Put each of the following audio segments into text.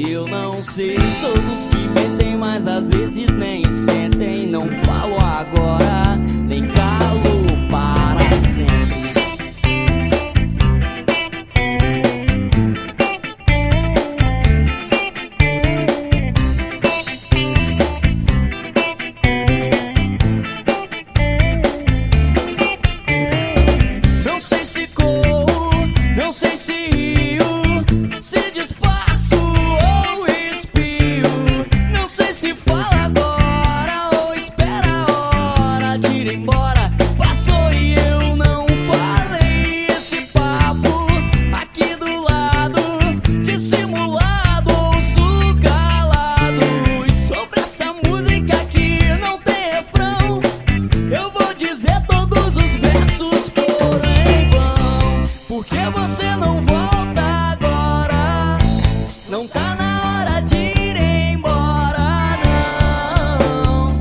Eu não sei, sou dos que mentem, mas às vezes nem sentem. Não falo agora, nem calo para sempre. Não sei se corro, não sei se rio, se disfarço ou espio. Não sei se falo agora ou espera a hora de ir embora. Passou e eu não falei. Esse papo aqui do lado, dissimulado, ouço calado. E sobre essa música que não tem refrão, eu vou dizer todos os versos foram em vão. Porque você não volta agora, não tá na hora de ir embora, não.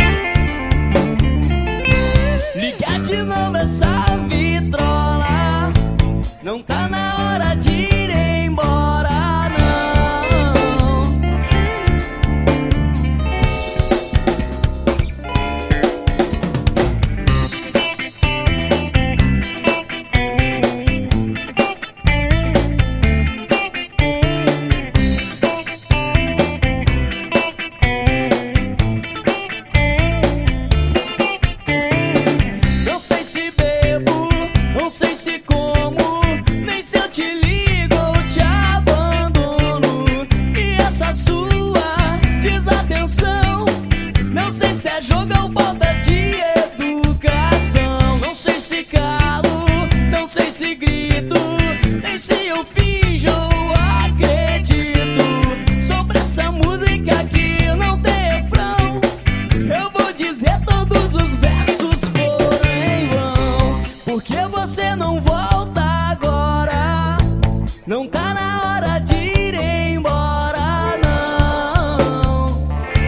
Liga de novo essa vitrola, não tá na hora de ir embora, não. Não sei se bebo, não sei se como, nem se eu te ligo ou te abandono. E essa sua desatenção, não sei se é jogo ou falta de educação. Não sei se calo, não sei se grito, nem se eu finjo ou acredito. Sobre essa música que não tem refrão, eu vou dizer todos os versos foram em vão. Porque você não volta agora, não tá na hora de ir embora, não.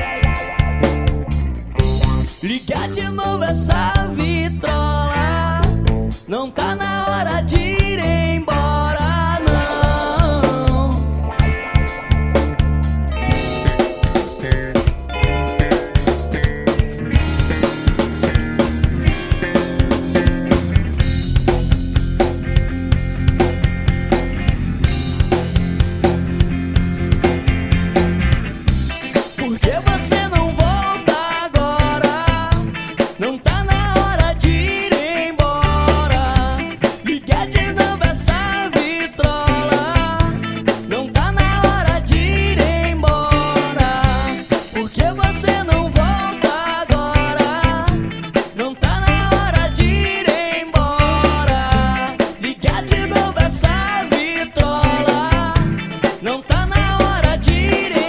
Liga de novo essa vitrola, não tá na hora de ir embora, não. Porque você não volta agora, não tá na hora de ir embora. Liga de novo essa vitrola, não tá na hora de ir embora. Porque você não volta agora, não tá na hora de ir embora. Liga de novo essa vitrola, não tá na hora de ir embora.